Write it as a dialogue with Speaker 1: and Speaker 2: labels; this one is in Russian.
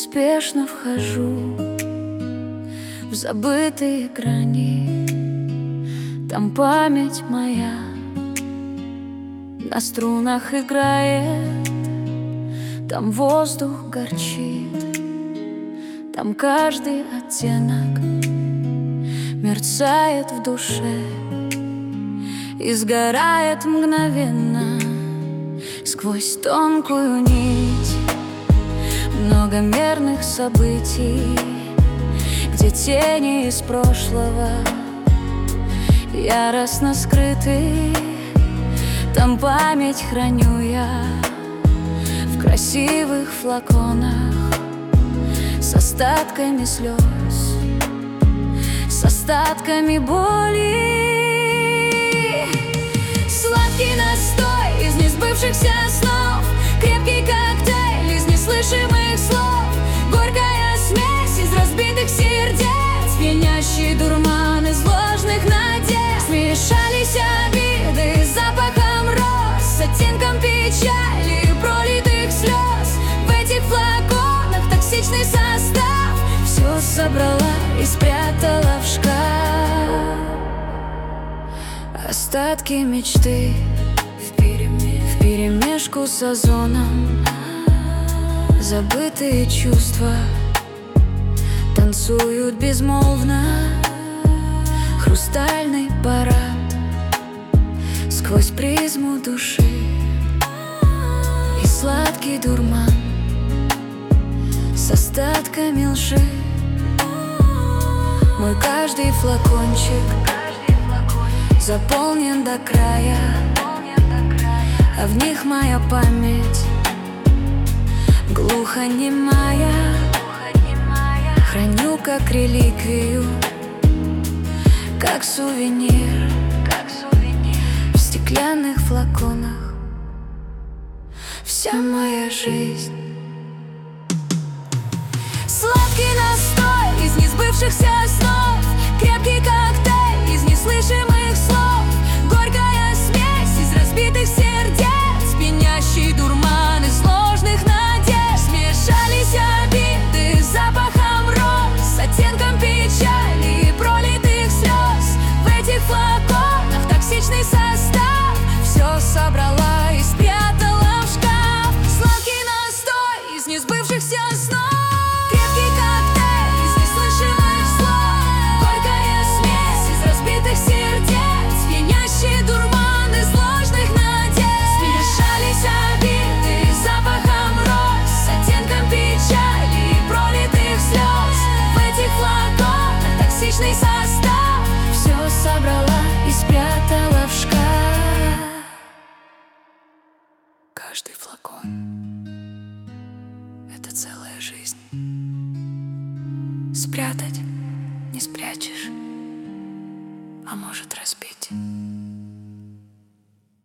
Speaker 1: неспешно вхожу в забытые грани. Там память моя на струнах играет, там воздух горчит, там каждый оттенок мерцает в душе и сгорает мгновенно сквозь тонкую нить многомерных событий, где тени из прошлого яростно скрыты. Там память храню я в красивых флаконах с остатками слез, с остатками боли. Сладкий настой из несбывшихся снов, крепкий коктейль из неслышимых слов, горькая смесь из разбитых сердец, пьянящий дурман из ложных надежд. Смешались обиды с запахом роз, с оттенком печали и пролитых слез. В этих флаконах токсичный состав все собрала и спрятала в шкаф. Остатки мечты вперемешку с озоном, забытые чувства танцуют безмолвно. Хрустальный парад сквозь призму души и сладкий дурман с остатками лжи. Мой каждый флакончик заполнен до края, а в них моя память глухонемая. Храню как реликвию, как сувенир в стеклянных флаконах вся моя жизнь. Сладкий настой из несбывшихся снов, крепкий коктейль из неслышимых слов, горькая смесь из разбитых сердец, пьянящий дурман из ложных надежд. Смешались обиды с запахом роз, с оттенком печали и пролитых слез. В этих флаконах токсичный состав все собрала и спрятала в шкаф. Сладкий настой из несбывшихся снов, состав все собрала и спрятала в шкаф. Каждый флакон — это целая жизнь. Спрятать